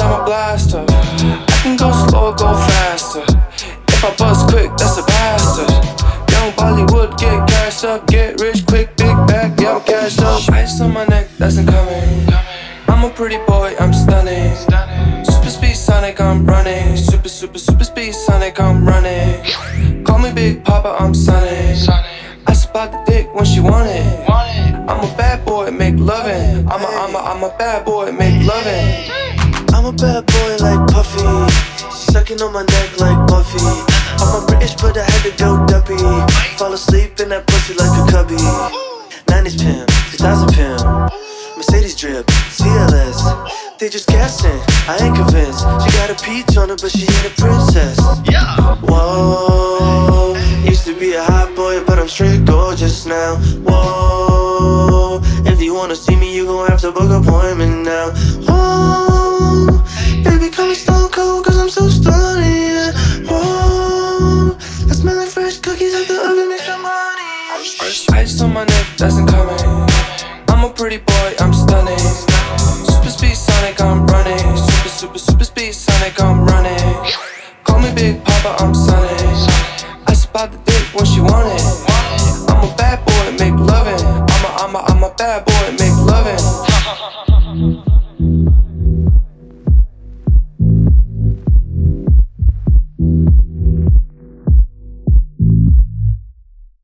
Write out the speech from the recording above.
I'm a blaster. I can go slow or go faster. If I bust quick, that's a bastard. Young Bollywood, get cashed up. Get rich quick, big bag, yeah, I'm cashed up. Ice on my neck, that's incoming. I'm a pretty boy, I'm stunning. Super speed Sonic, I'm running. Super speed Sonic, I'm running. Call me Big Papa, I'm Sonic. I spot the dick when she want it. I'm a bad boy, make lovin'. I'm a bad boy, make lovin'. I'm a bad boy like Puffy, sucking on my neck like Buffy. I'm a British but I had to go duppy. Fall asleep in that pussy like a cubby. 90s pimp, 2000 pimp, Mercedes drip, CLS. They just guessing, I ain't convinced. She got a peach on her but she ain't a princess. Whoa, used to be a hot boy but I'm straight gorgeous now. Whoa, if you wanna see me you gon' have to book appointment now. Whoa, baby call me stone cold cause I'm so stunning, yeah. Whoa, I smell like fresh cookies at the oven, make some money. Ice on my neck, that's incoming. I'm a pretty boy, I'm stunning. Super speed Sonic, I'm running. Super speed Sonic, I'm running. Call me Big Papa, I'm Sonic. I spot the dick when she want it. I'm a bad boy, make lovin'. I'm a bad boy.